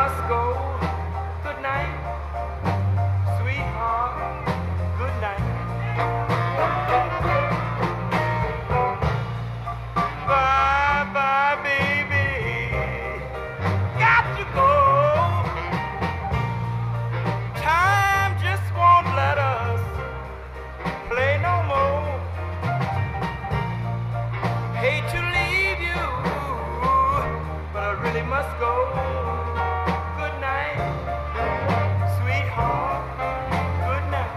must go. Good night, sweetheart. Good night. Bye bye, baby. Got to go. Time just won't let us play no more. Hate to leave you, but I really must go. Good night, sweetheart. Good night.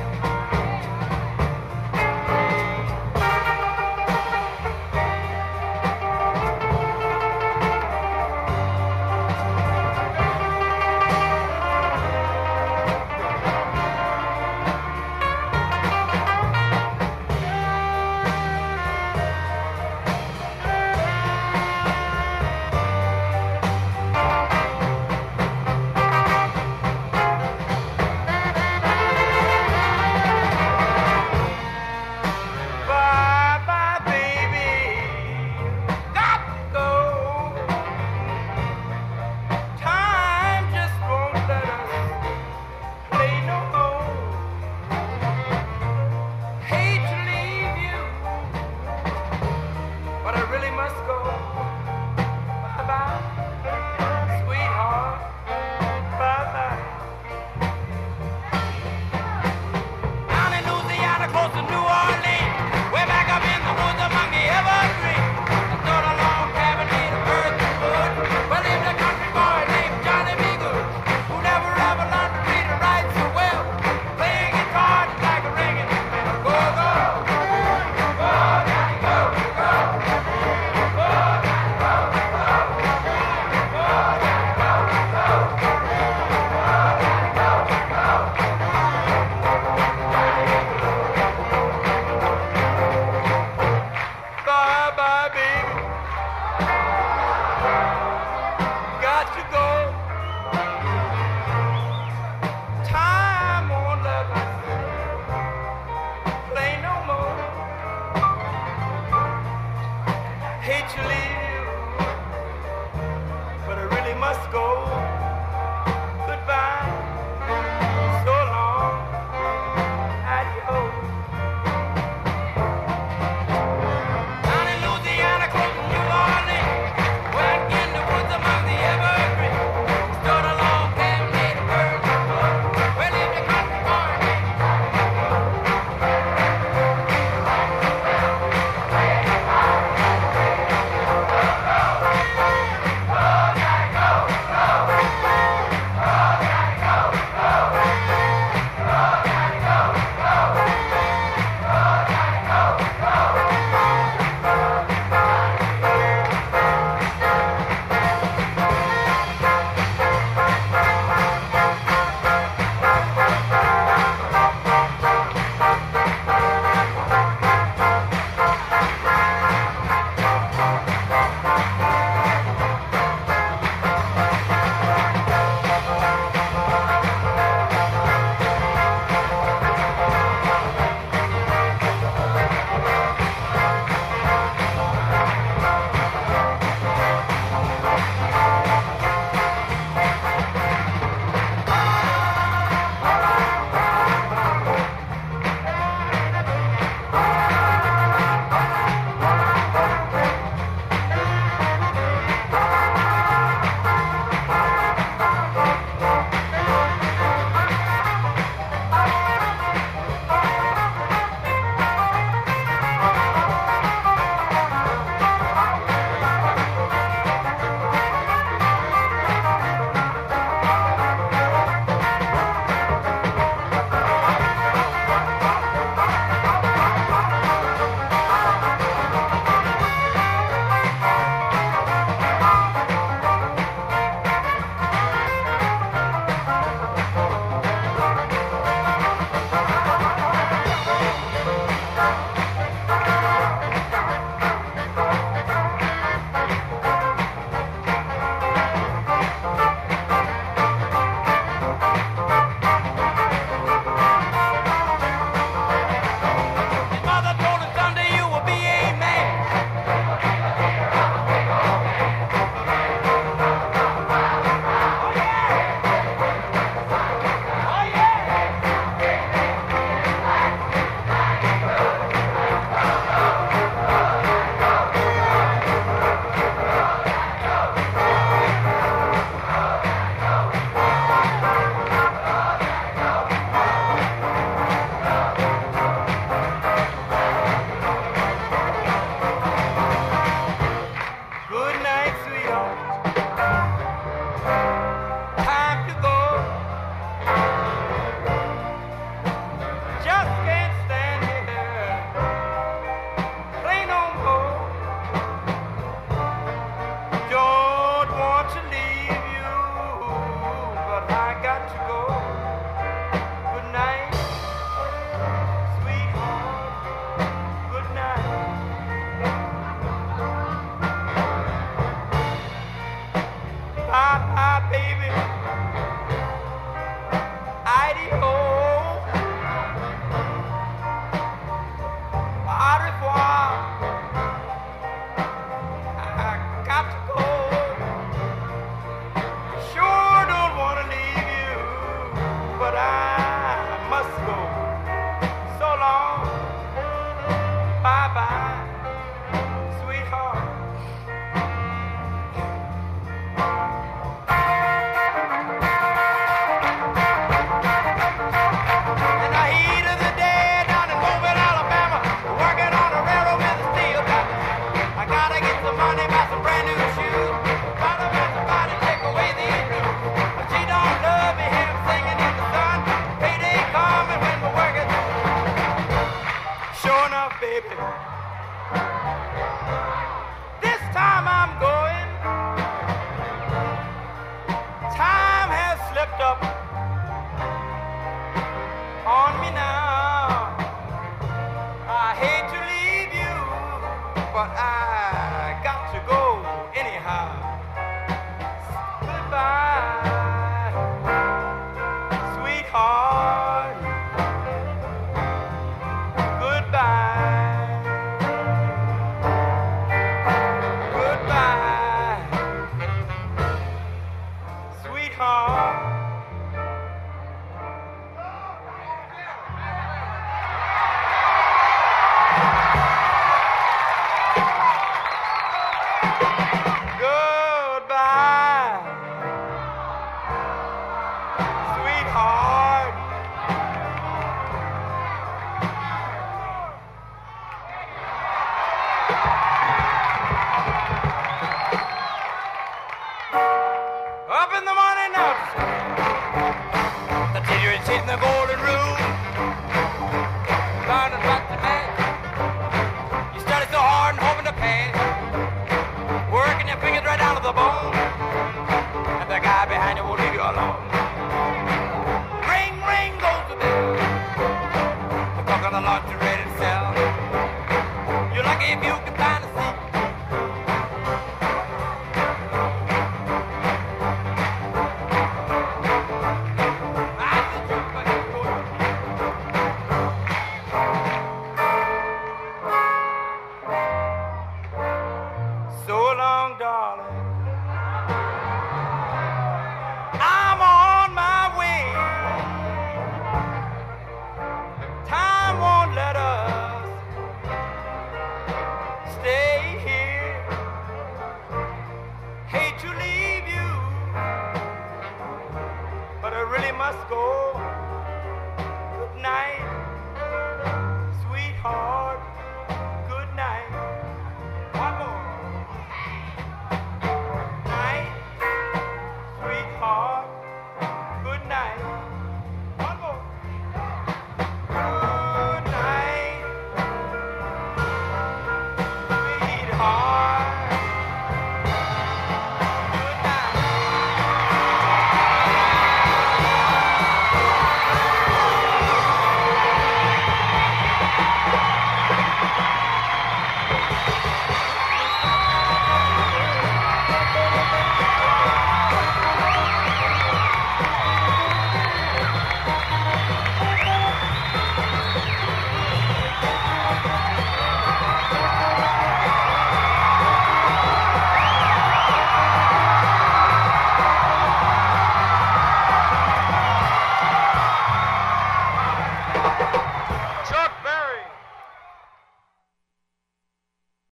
Bye bye, baby. Got to go. Time just won't let us play no more. Hate to leave you, but I really must go. Bye bye, sweetheart. Bye bye. Down in Louisiana, close to New Orleans, way back up in the woods among the evergreens. I thought a long cabin made of earth and wood, where lived a country boy named Johnny B. Good, who never ever learned to read or write so well, playing guitar just like a ringing bell. Go, go, go, Johnny, go, go, go, Johnny, go, go, go, Johnny, go, go, Johnny, go, go. Bye bye, baby. Got to go. Time won't let us play no more. Hate to leave you, but I really must go. Goodbye. So long. Adios. Down in Louisiana, close to New Orleans, way in the woods among the evergreens, stood a log cabin made of earth and wood, where lived a country boy named Johnny B. Good. the money, buy some brand new shoes. Thought about somebody take away these blues. But she don't love me, hear 'em singing in the sun. Payday coming when my work is done. Sure enough, baby, this time I'm going. Time has slipped up on me now. I hate to leave you, but I got to go anyhow. Goodbye, sweetheart. Goodbye. Goodbye, sweetheart. Goodbye, sweetheart. Up in the morning now, the teacher is sitting in the golden room, learning about the man. You study so hard and hoping to pass, working your fingers right down to the bone, and the guy behind you won't leave you alone. Ring, ring goes the bell, the cook on the lunch is ready to sell. You're lucky if you can find a seat. So long, darling.